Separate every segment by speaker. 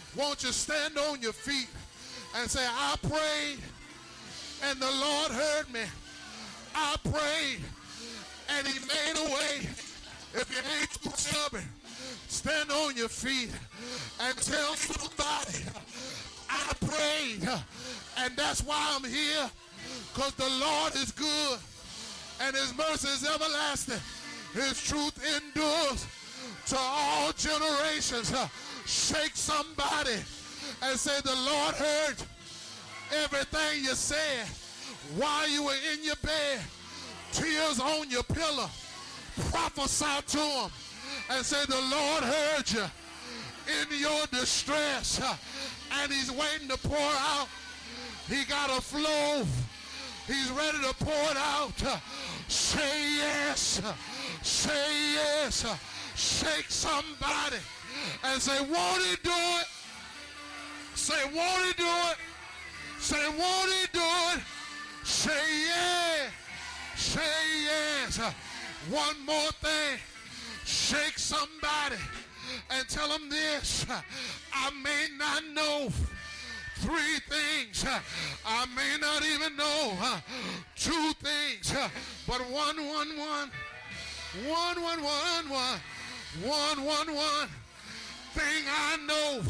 Speaker 1: Won't you stand on your feet and say, I prayed and the Lord heard me. I prayed and he made a way. If you ain't too stubborn, stand on your feet and tell somebody, I prayed, and that's why I'm here, because the Lord is good and his mercy is everlasting. His truth endures to all generations. Shake somebody and say, the Lord heard everything you said while you were in your bed, tears on your pillow. Prophesy to him and say, the Lord heard you in your distress, and he's waiting to pour out. He got a flow. He's ready to pour it out. Say yes. Say yes. Shake somebody and say, won't he do it? Say, won't he do it? Say, won't he do it? Say yeah. Say yes. One more thing. Shake somebody and tell them this. I may not know 3 things. I may not even know 2 things. But one thing I know.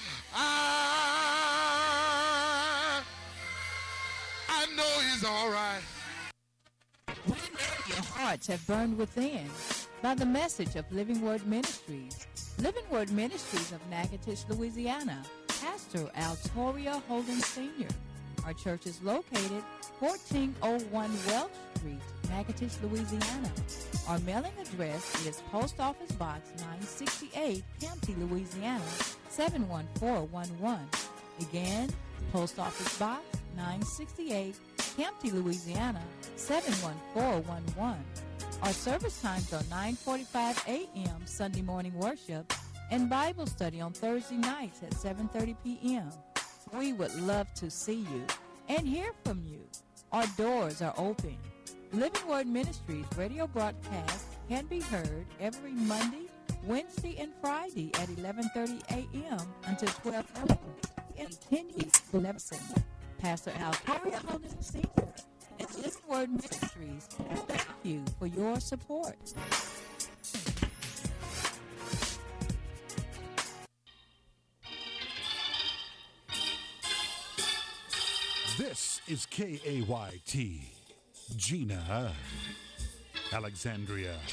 Speaker 1: I know he's all right.
Speaker 2: We know your hearts have burned within by the message of Living Word Ministries. Living Word Ministries of Natchitoches, Louisiana. Pastor Altoria Holden Sr. Our church is located 1401 Welch Street, Natchitoches, Louisiana. Our mailing address is Post Office Box 968, Campty, Louisiana 71411. Again, Post Office Box 968, Campty, Louisiana 71411. Our service times are 9:45 a.m. Sunday morning worship and Bible study on Thursday nights at 7:30 p.m. We would love to see you and hear from you. Our doors are open. Living Word Ministries radio broadcast can be heard every Monday, Wednesday, and Friday at 11:30 a.m. until 12 noon in attendees to Leveson. Pastor Altoria Holden Sr. and Living Word Ministries thank you for your support.
Speaker 3: This is KAYT, Gina, Alexandria.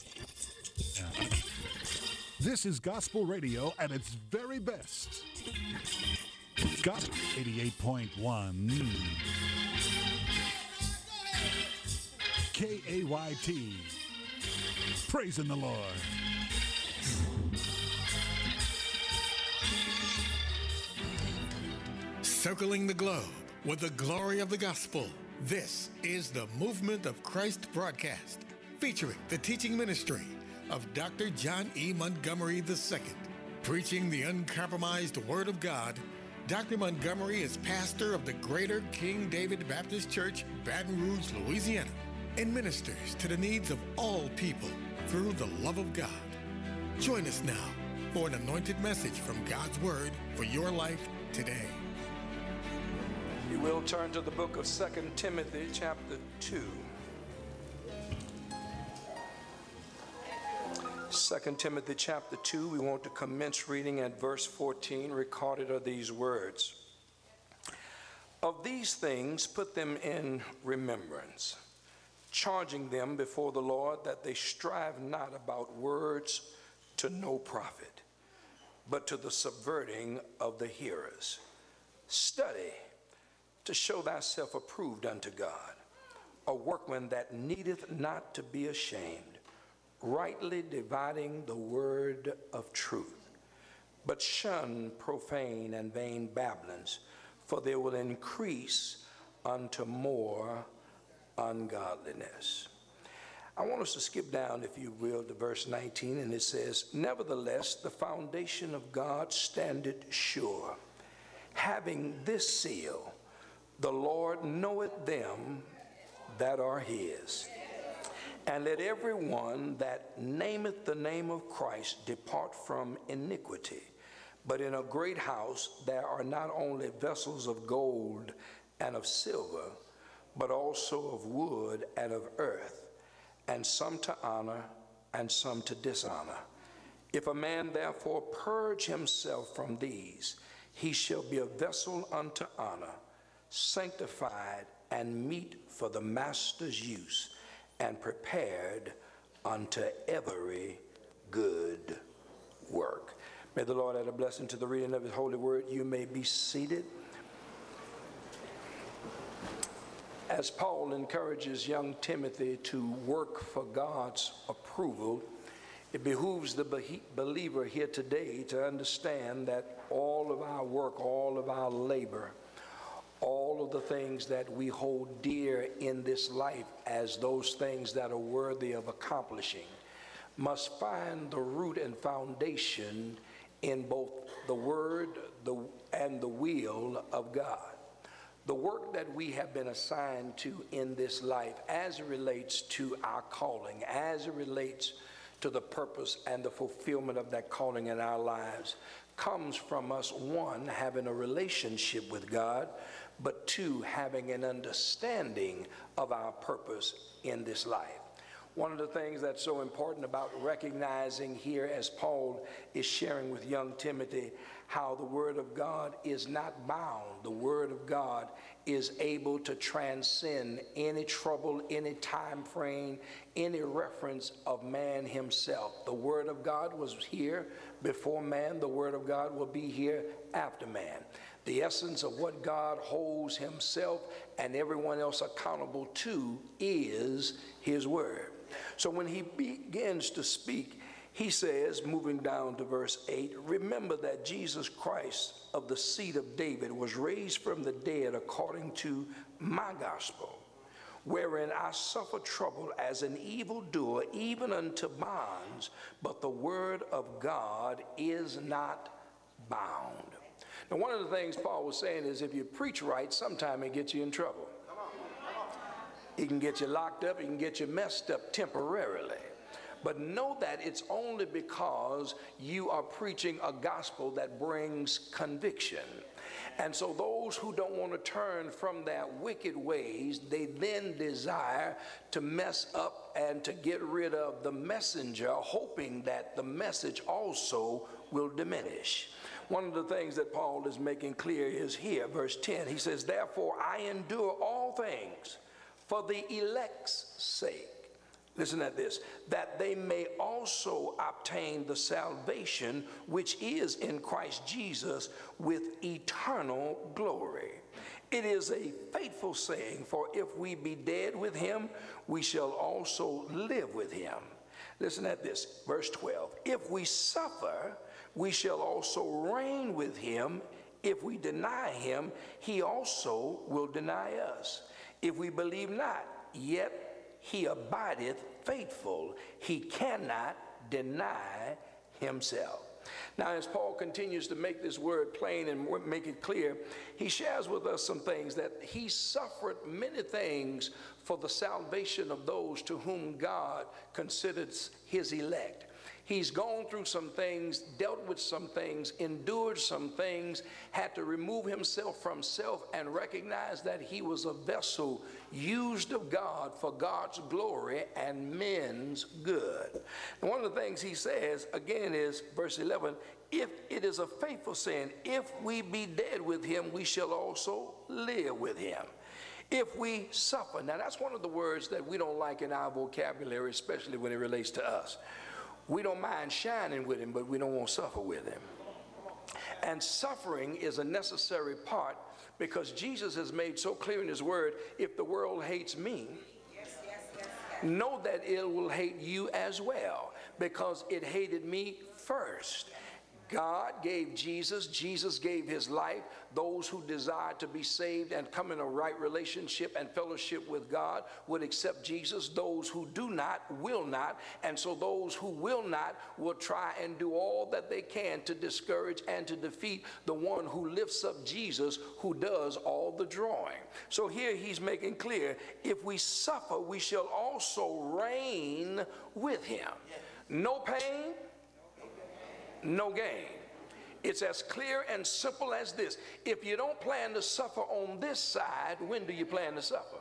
Speaker 3: This is gospel radio at its very best. Gospel 88.1. KAYT. Praising the Lord.
Speaker 4: Circling the globe with the glory of the gospel. This is the Movement of Christ broadcast, featuring the teaching ministry of Dr. John E. Montgomery II. Preaching the uncompromised Word of God, Dr. Montgomery is pastor of the Greater King David Baptist Church, Baton Rouge, Louisiana, and ministers to the needs of all people through the love of God. Join us now for an anointed message from God's Word for your life today.
Speaker 5: You will turn to the book of 2 Timothy chapter 2. 2 Timothy chapter 2, we want to commence reading at verse 14. Recorded are these words. Of these things put them in remembrance, charging them before the Lord that they strive not about words to no profit, but to the subverting of the hearers. Study to show thyself approved unto God, a workman that needeth not to be ashamed, rightly dividing the word of truth. But shun profane and vain babblings, for they will increase unto more ungodliness. I want us to skip down, if you will, to verse 19, and it says, Nevertheless, the foundation of God standeth sure, having this seal, the Lord knoweth them that are his. And let every one that nameth the name of Christ depart from iniquity. But in a great house there are not only vessels of gold and of silver, but also of wood and of earth, and some to honor and some to dishonor. If a man therefore purge himself from these, he shall be a vessel unto honor, sanctified and meet for the master's use, and prepared unto every good work. May the Lord add a blessing to the reading of his holy word. You may be seated. As Paul encourages young Timothy to work for God's approval, it behooves the believer here today to understand that all of our work, all of our labor, all of the things that we hold dear in this life as those things that are worthy of accomplishing must find the root and foundation in both the word and the will of God. The work that we have been assigned to in this life as it relates to our calling, as it relates to the purpose and the fulfillment of that calling in our lives, comes from us, one, having a relationship with God, but two, having an understanding of our purpose in this life. One of the things that's so important about recognizing here, as Paul is sharing with young Timothy, how the Word of God is not bound. The Word of God is able to transcend any trouble, any time frame, any reference of man himself. The Word of God was here before man. The Word of God will be here after man. The essence of what God holds himself and everyone else accountable to is his Word. So when he begins to speak, he says, moving down to verse 8, remember that Jesus Christ of the seed of David was raised from the dead according to my gospel, wherein I suffer trouble as an evildoer, even unto bonds, but the word of God is not bound. Now, one of the things Paul was saying is if you preach right, sometime it gets you in trouble. It can get you locked up, it can get you messed up temporarily. But know that it's only because you are preaching a gospel that brings conviction. And so those who don't want to turn from their wicked ways, they then desire to mess up and to get rid of the messenger, hoping that the message also will diminish. One of the things that Paul is making clear is here, verse 10. He says, therefore I endure all things for the elect's sake. Listen at this, that they may also obtain the salvation which is in Christ Jesus with eternal glory. It is a faithful saying, for if we be dead with him, we shall also live with him. Listen at this, verse 12. If we suffer, we shall also reign with him. If we deny him, he also will deny us. If we believe not, yet he abideth faithful. He cannot deny himself. Now, as Paul continues to make this word plain and make it clear, he shares with us some things that he suffered many things for the salvation of those to whom God considers his elect. He's gone through some things, dealt with some things, endured some things, had to remove himself from self and recognize that he was a vessel used of God for God's glory and men's good. And one of the things he says, again, is verse 11, if it is a faithful saying, if we be dead with him, we shall also live with him. If we suffer. Now, that's one of the words that we don't like in our vocabulary, especially when it relates to us. We don't mind shining with him, but we don't want to suffer with him. And suffering is a necessary part because Jesus has made so clear in his word, if the world hates me, know that it will hate you as well, because it hated me first. God gave Jesus. Jesus gave his life. Those who desire to be saved and come in a right relationship and fellowship with God would accept Jesus. Those who do not will not. And so those who will not will try and do all that they can to discourage and to defeat the one who lifts up Jesus, who does all the drawing. So here he's making clear, if we suffer, we shall also reign with him. No pain, no gain. It's as clear and simple as this. If you don't plan to suffer on this side, when do you plan to suffer?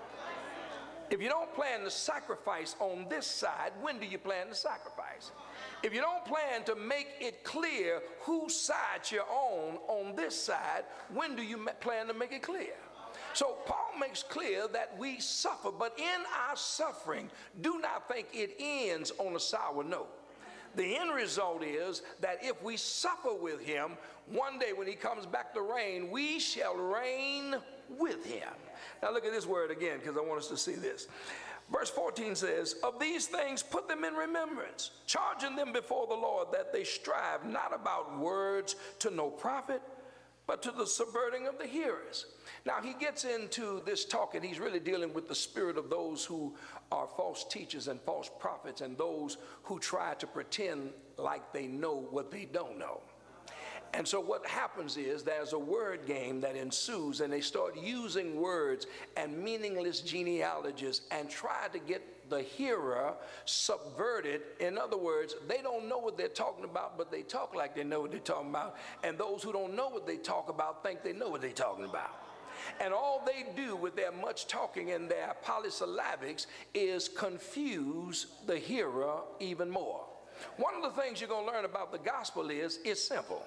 Speaker 5: If you don't plan to sacrifice on this side, when do you plan to sacrifice? If you don't plan to make it clear whose side you're on this side, when do you plan to make it clear? So Paul makes clear that we suffer, but in our suffering, do not think it ends on a sour note. The end result is that if we suffer with him, one day when he comes back to reign, we shall reign with him. Now look at this word again, because I want us to see this. Verse 14 says, of these things put them in remembrance, charging them before the Lord that they strive not about words to no profit, but to the subverting of the hearers. Now he gets into this talk, and he's really dealing with the spirit of those who are false teachers and false prophets, and those who try to pretend like they know what they don't know. And so what happens is there's a word game that ensues, and they start using words and meaningless genealogies and try to get the hearer subverted. In other words, they don't know what they're talking about, but they talk like they know what they're talking about. And those who don't know what they talk about think they know what they're talking about. And all they do with their much talking and their polysyllabics is confuse the hearer even more. One of the things you're going to learn about the gospel is it's simple.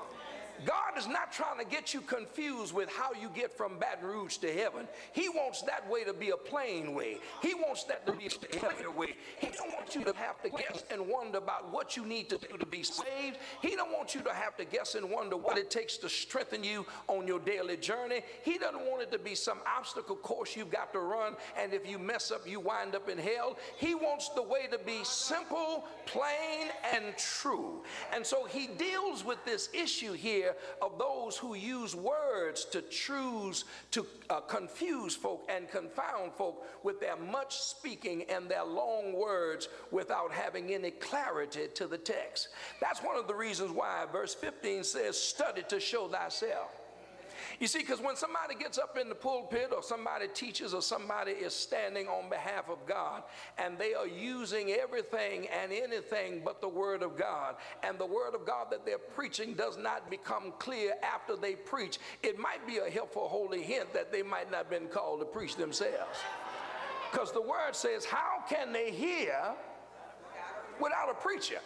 Speaker 5: God is not trying to get you confused with how you get from Baton Rouge to heaven. He wants that way to be a plain way. He wants that to be a clear way. He don't want you to have to guess and wonder about what you need to do to be saved. He don't want you to have to guess and wonder what it takes to strengthen you on your daily journey. He doesn't want it to be some obstacle course you've got to run, and if you mess up, you wind up in hell. He wants the way to be simple, plain, and true. And so he deals with this issue here of those who use words to choose to confuse folk and confound folk with their much speaking and their long words without having any clarity to the text. That's one of the reasons why verse 15 says, study to show thyself. You see, because when somebody gets up in the pulpit, or somebody teaches, or somebody is standing on behalf of God, and they are using everything and anything but the word of God, and the word of God that they're preaching does not become clear after they preach, it might be a helpful holy hint that they might not have been called to preach themselves. Because the word says, how can they hear without a preacher?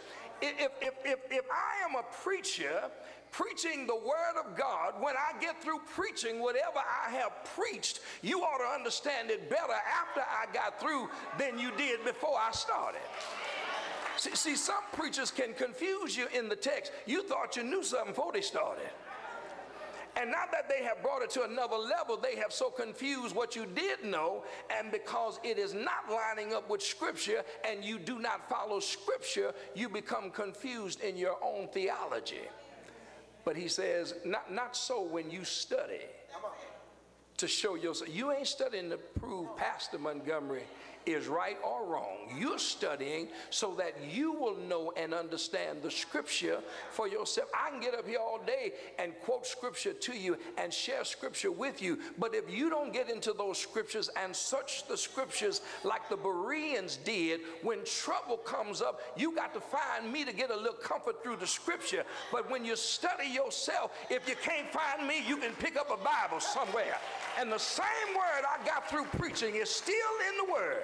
Speaker 5: If I am a preacher preaching the word of God, when I get through preaching whatever I have preached, you ought to understand it better after I got through than you did before I started. See, some preachers can confuse you in the text. You thought you knew something before they started. And now that they have brought it to another level, they have so confused what you did know, and because it is not lining up with Scripture and you do not follow Scripture, you become confused in your own theology. But he says, not so when you study to show yourself. You ain't studying to prove Pastor Montgomery is right or wrong. You're studying so that you will know and understand the Scripture for yourself. I can get up here all day and quote Scripture to you and share Scripture with you, but if you don't get into those Scriptures and search the Scriptures like the Bereans did, when trouble comes up, you got to find me to get a little comfort through the Scripture. But when you study yourself, if you can't find me, you can pick up a Bible somewhere. And the same word I got through preaching is still in the Word.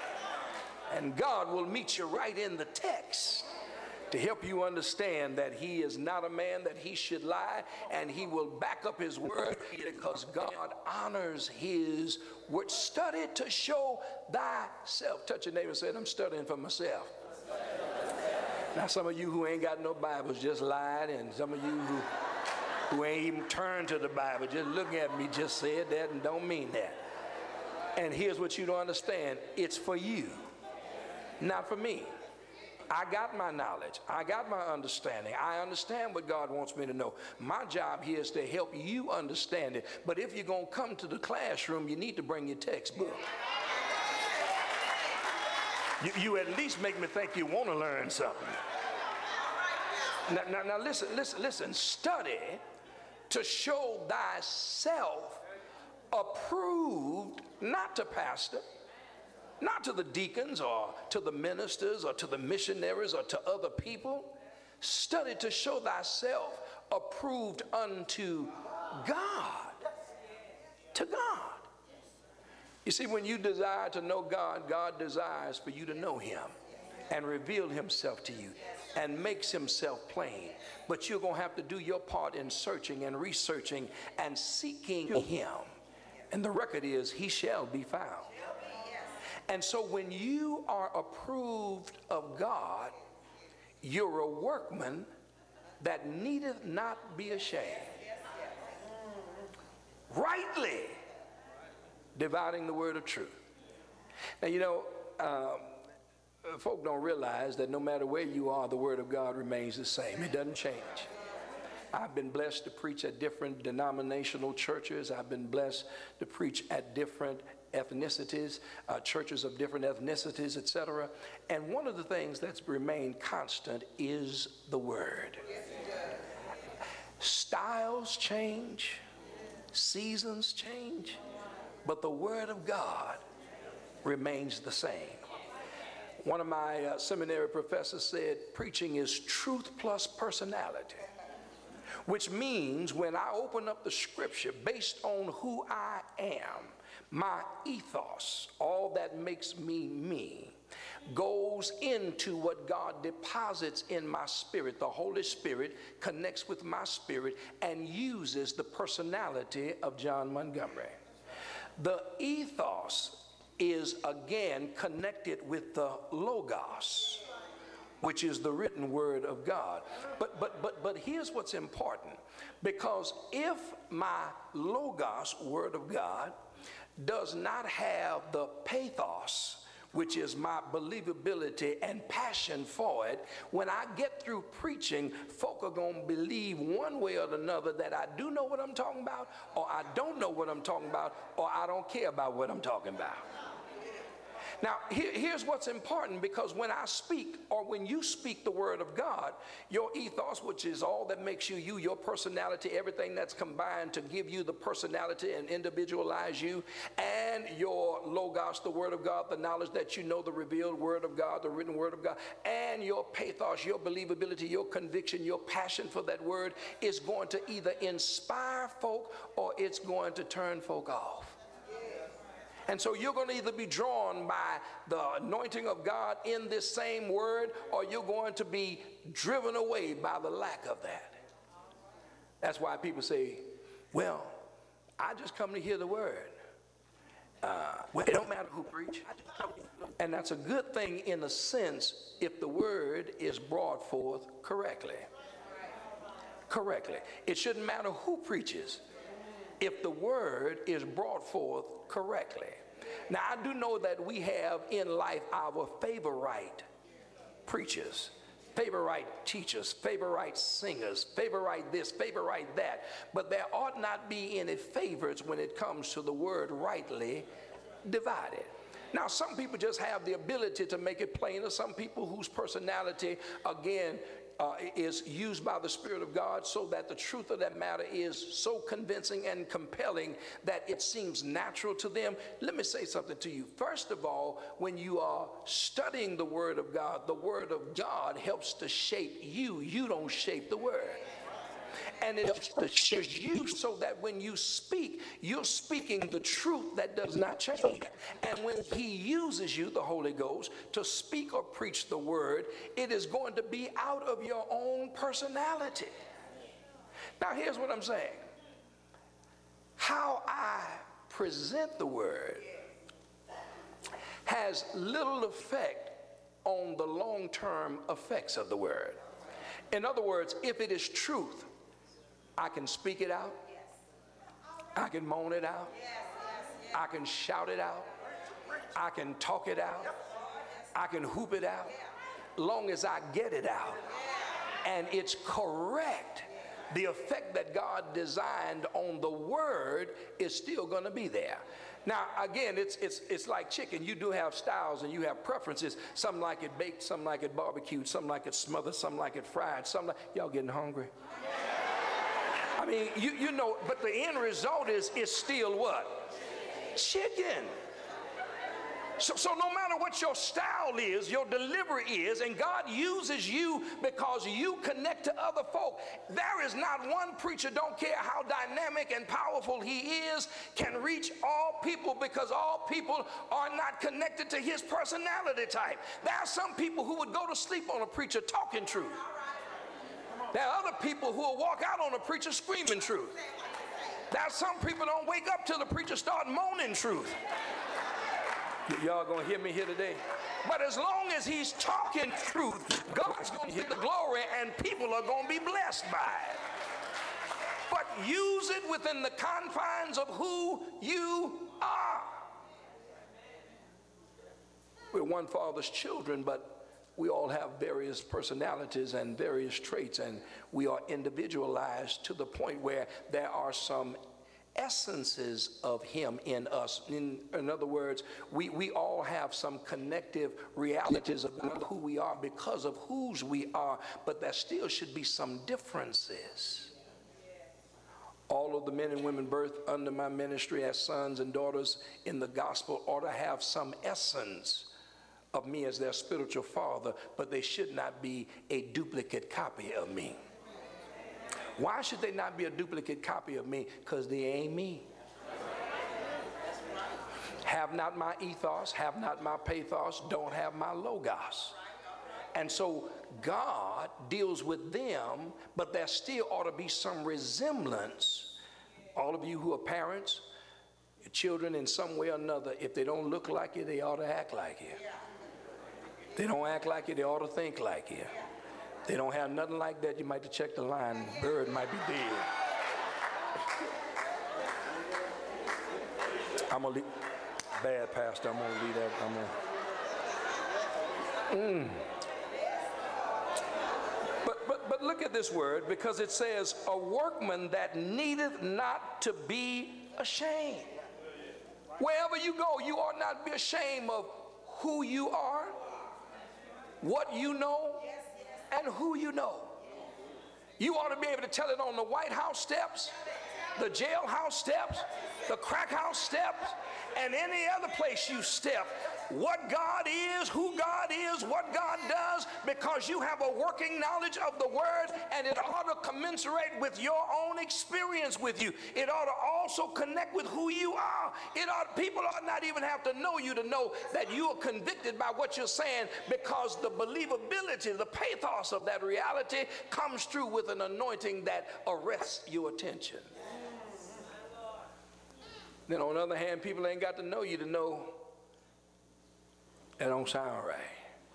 Speaker 5: And God will meet you right in the text to help you understand that he is not a man that he should lie, and he will back up his word because God honors his word. Study to show thyself. Touch your neighbor and say, I'm studying for myself. Now some of you who ain't got no Bibles just lied, and some of you who ain't even turned to the Bible, just looking at me, just said that and don't mean that. And here's what you don't understand. It's for you, not for me. I got my knowledge. I got my understanding. I understand what God wants me to know. My job here is to help you understand it. But if you're going to come to the classroom, you need to bring your textbook. You at least make me think you want to learn something. Now listen. Study to show thyself approved, not to pastor, not to the deacons or to the ministers or to the missionaries or to other people. Study to show thyself approved unto God. To God. You see, when you desire to know God, God desires for you to know him and reveal himself to you and makes himself plain. But you're going to have to do your part in searching and researching and seeking him. And the record is, he shall be found. And so when you are approved of God, you're a workman that needeth not be ashamed, rightly dividing the word of truth. Now, you know, folk don't realize that no matter where you are, the word of God remains the same. It doesn't change. I've been blessed to preach at different denominational churches. I've been blessed to preach at different ethnicities, churches of different ethnicities, etc. And one of the things that's remained constant is the word. Styles change, seasons change, but the word of God remains the same. One of my seminary professors said, preaching is truth plus personality, which means when I open up the scripture based on who I am, my ethos, all that makes me me, goes into what God deposits in my spirit. The Holy Spirit connects with my spirit and uses the personality of John Montgomery. The ethos is again connected with the Logos, which is the written word of God. But here's what's important, because if my Logos, word of God, does not have the pathos, which is my believability and passion for it, when I get through preaching, folk are going to believe one way or another that I do know what I'm talking about, or I don't know what I'm talking about, or I don't care about what I'm talking about. Now, here's what's important, because when I speak, or when you speak the word of God, your ethos, which is all that makes you you, your personality, everything that's combined to give you the personality and individualize you, and your Logos, the word of God, the knowledge that you know, the revealed word of God, the written word of God, and your pathos, your believability, your conviction, your passion for that word is going to either inspire folk or it's going to turn folk off. And so you're going to either be drawn by the anointing of God in this same word, or you're going to be driven away by the lack of that. That's why people say, well, I just come to hear the word. Well, it don't matter who preach. And that's a good thing in a sense if the word is brought forth correctly. Correctly. It shouldn't matter who preaches if the word is brought forth correctly. Now, I do know that we have in life our favorite preachers, favorite teachers, favorite singers, favorite this, favorite that, but there ought not be any favorites when it comes to the word rightly divided. Now, some people just have the ability to make it plainer. Some people whose personality, again, is used by the Spirit of God so that the truth of that matter is so convincing and compelling that it seems natural to them. Let me say something to you. First of all, when you are studying the Word of God helps to shape you. You don't shape the Word. And it helps to shape you so that when you speak, you're speaking the truth that does not change. And when he uses you, the Holy Ghost, to speak or preach the word, it is going to be out of your own personality. Now, here's what I'm saying. How I present the word has little effect on the long-term effects of the word. In other words, if it is truth, I can speak it out. I can moan it out. I can shout it out. I can talk it out. I can hoop it out. Long as I get it out and it's correct, the effect that God designed on the word is still going to be there. Now, again, it's like chicken. You do have styles and you have preferences. Some like it baked, some like it barbecued, some like it smothered, some like it fried. Y'all getting hungry? I mean, you know, but the end result is still what? Chicken. So no matter what your style is, your delivery is, and God uses you because you connect to other folk. There is not one preacher, don't care how dynamic and powerful he is, can reach all people, because all people are not connected to his personality type. There are some people who would go to sleep on a preacher talking truth. There are other people who will walk out on a preacher screaming truth. There are some people don't wake up till the preacher start moaning truth. Y'all gonna hear me here today? But as long as he's talking truth, God's gonna get the glory and people are gonna be blessed by it. But use it within the confines of who you are. We're one Father's children, but we all have various personalities and various traits, and we are individualized to the point where there are some essences of him in us. In other words, we all have some connective realities about who we are because of whose we are, but there still should be some differences. All of the men and women birthed under my ministry as sons and daughters in the gospel ought to have some essence of me as their spiritual father, but they should not be a duplicate copy of me. Why should they not be a duplicate copy of me? Because they ain't me. Have not my ethos, have not my pathos, don't have my logos. And so God deals with them, but there still ought to be some resemblance. All of you who are parents, your children in some way or another, if they don't look like you, they ought to act like you. If they don't act like you, they ought to think like you. They don't have nothing like that, you might have to check the line. Bird might be dead. I'm gonna leave. Bad pastor, I'm gonna leave that. But look at this word, because it says, a workman that needeth not to be ashamed. Wherever you go, you ought not be ashamed of who you are, what you know, and who you know. You ought to be able to tell it on the White House steps, the jailhouse steps, the crack house steps, and any other place you step, what God is, who God is, what God does, because you have a working knowledge of the word, and it ought to commensurate with your own experience with you. It ought to also connect with who you are. People ought not even have to know you to know that you are convicted by what you're saying, because the believability, the pathos of that reality comes through with an anointing that arrests your attention. Then on the other hand, people ain't got to know you to know that don't sound right.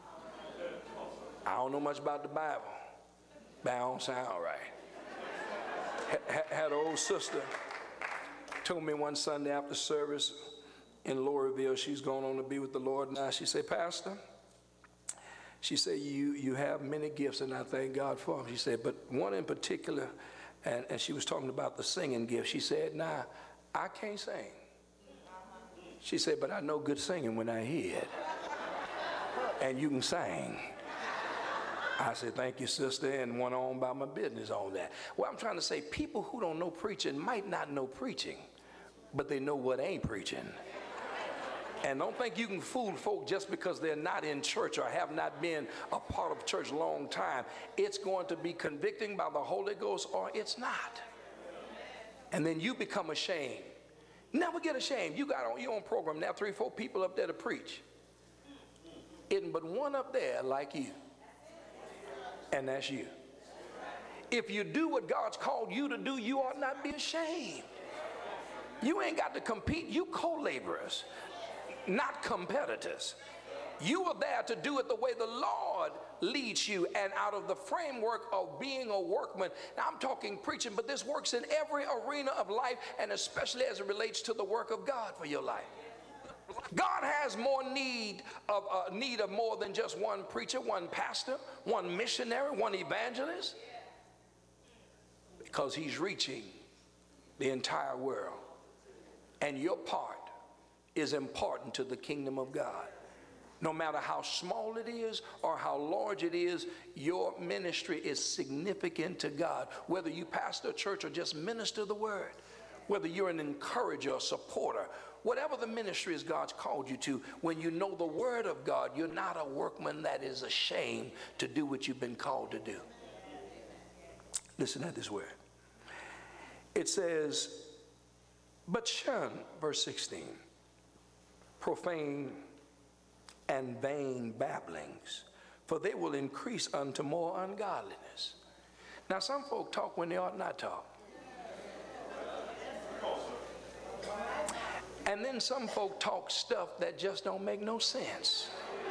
Speaker 5: I don't know much about the Bible, but I don't sound right. Had an old sister told me one Sunday after service in Laurelville, she's going on to be with the Lord now. She said, Pastor, she said, you have many gifts, and I thank God for them. She said, but one in particular, and she was talking about the singing gift. She said, nah, I can't sing. She said, but I know good singing when I hear it. And you can sing. I said, thank you, sister, and went on about my business on that. Well, I'm trying to say, people who don't know preaching might not know preaching, but they know what ain't preaching. And don't think you can fool folk just because they're not in church or have not been a part of church a long time. It's going to be convicting by the Holy Ghost, or it's not. And then you become ashamed. Never get ashamed. You got on your own program now, 3 or 4 people up there to preach. Isn't but one up there like you, and that's you. If you do what God's called you to do, you ought not be ashamed. You ain't got to compete. You co-laborers, not competitors. You are there to do it the way the Lord leads you, and out of the framework of being a workman. Now I'm talking preaching, but this works in every arena of life, and especially as it relates to the work of God for your life. God has more need of more than just one preacher, one pastor, one missionary, one evangelist, because he's reaching the entire world, and your part is important to the kingdom of God. No matter how small it is or how large it is, your ministry is significant to God. Whether you pastor a church or just minister the word, whether you're an encourager, a supporter, whatever the ministry is God's called you to, when you know the word of God, you're not a workman that is ashamed to do what you've been called to do. Listen to this word. It says, but shun, verse 16, profane and vain babblings, for they will increase unto more ungodliness. Now, some folk talk when they ought not talk. And then some folk talk stuff that just don't make no sense.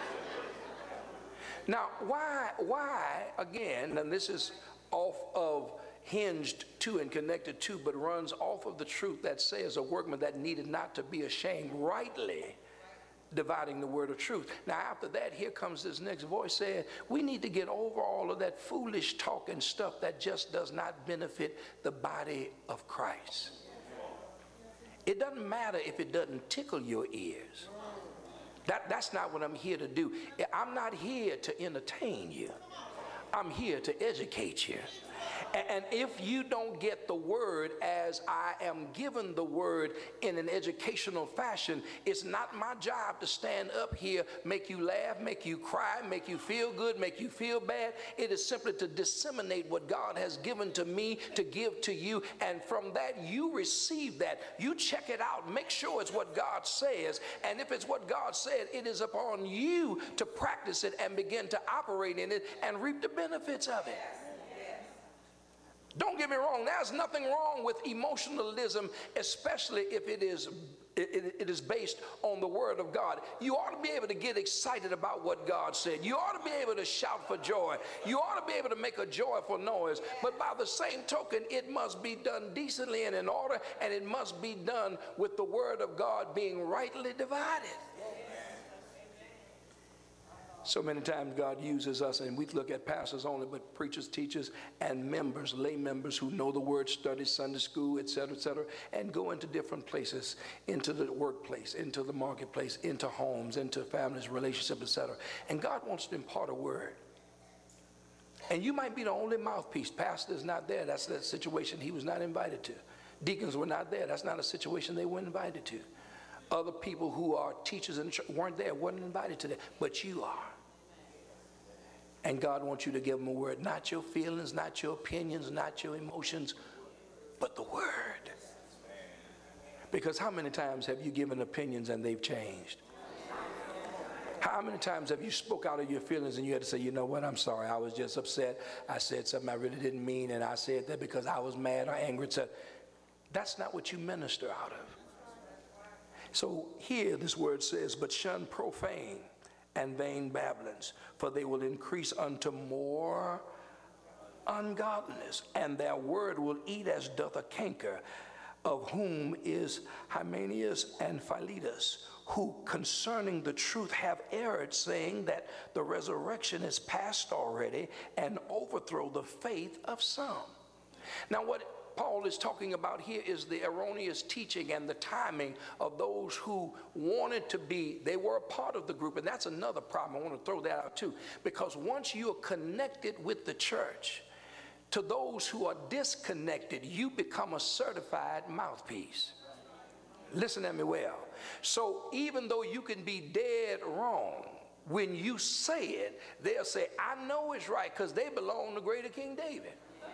Speaker 5: Now, why again, and this is off of hinged to and connected to, but runs off of the truth that says a workman that needed not to be ashamed, rightly dividing the word of truth. Now after that, here comes this next voice saying, we need to get over all of that foolish talk and stuff that just does not benefit the body of Christ. It doesn't matter if it doesn't tickle your ears. That's not what I'm here to do. I'm not here to entertain you. I'm here to educate you. And if you don't get the word as I am given the word in an educational fashion, it's not my job to stand up here, make you laugh, make you cry, make you feel good, make you feel bad. It is simply to disseminate what God has given to me to give to you. And from that, you receive that. You check it out. Make sure it's what God says. And if it's what God said, it is upon you to practice it and begin to operate in it and reap the benefits of it. Don't get me wrong, there's nothing wrong with emotionalism, especially if it is based on the word of God. You ought to be able to get excited about what God said. You ought to be able to shout for joy. You ought to be able to make a joyful noise. But by the same token, it must be done decently and in order, and it must be done with the word of God being rightly divided. So many times God uses us, and we look at pastors only, but preachers, teachers, and members, lay members who know the word, study Sunday school, et cetera, and go into different places, into the workplace, into the marketplace, into homes, into families, relationships, et cetera. And God wants to impart a word. And you might be the only mouthpiece. Pastor is not there. That's the situation he was not invited to. Deacons were not there. That's not a situation they were invited to. Other people who are teachers in the church weren't there, weren't invited to that, but you are. And God wants you to give them a word, not your feelings, not your opinions, not your emotions, but the word. Because how many times have you given opinions and they've changed? How many times have you spoke out of your feelings and you had to say, you know what, I'm sorry, I was just upset. I said something I really didn't mean, and I said that because I was mad or angry. That's not what you minister out of. So here this word says, but shun profane and vain babblings, for they will increase unto more ungodliness, and their word will eat as doth a canker, of whom is Hymenaeus and Philetus, who concerning the truth have erred, saying that the resurrection is past already, and overthrow the faith of some. Now what Paul is talking about here is the erroneous teaching and the timing of those who wanted to be, they were a part of the group, and that's another problem. I want to throw that out too, because once you're connected with the church, to those who are disconnected, you become a certified mouthpiece. Listen at me well. So even though you can be dead wrong, when you say it, they'll say, I know it's right, because they belong to greater King David.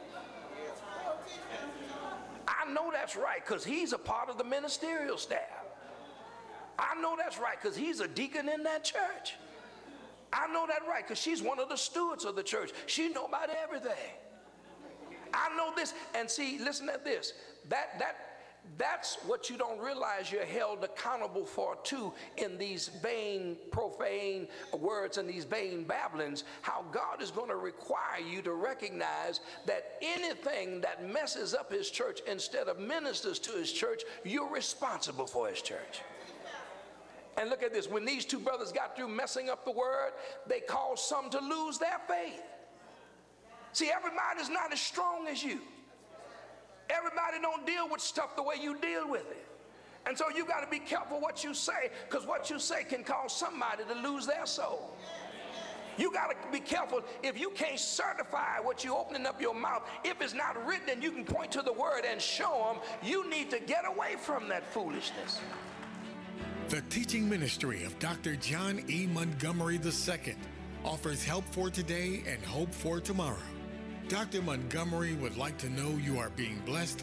Speaker 5: I know that's right because he's a part of the ministerial staff. I know that's right because he's a deacon in that church. I know that right because she's one of the stewards of the church. She knows about everything. I know this. And see, listen at this. That's what you don't realize you're held accountable for too in these vain, profane words and these vain babblings, how God is going to require you to recognize that anything that messes up his church instead of ministers to his church, you're responsible for his church. And look at this. When these two brothers got through messing up the word, they caused some to lose their faith. See, everybody's not as strong as you. Everybody don't deal with stuff the way you deal with it. And so you got to be careful what you say, because what you say can cause somebody to lose their soul. You got to be careful. If you can't certify what you're opening up your mouth, if it's not written and you can point to the word and show them, you need to get away from that foolishness.
Speaker 4: The teaching ministry of Dr. John E. Montgomery II offers help for today and hope for tomorrow. Dr. Montgomery would like to know you are being blessed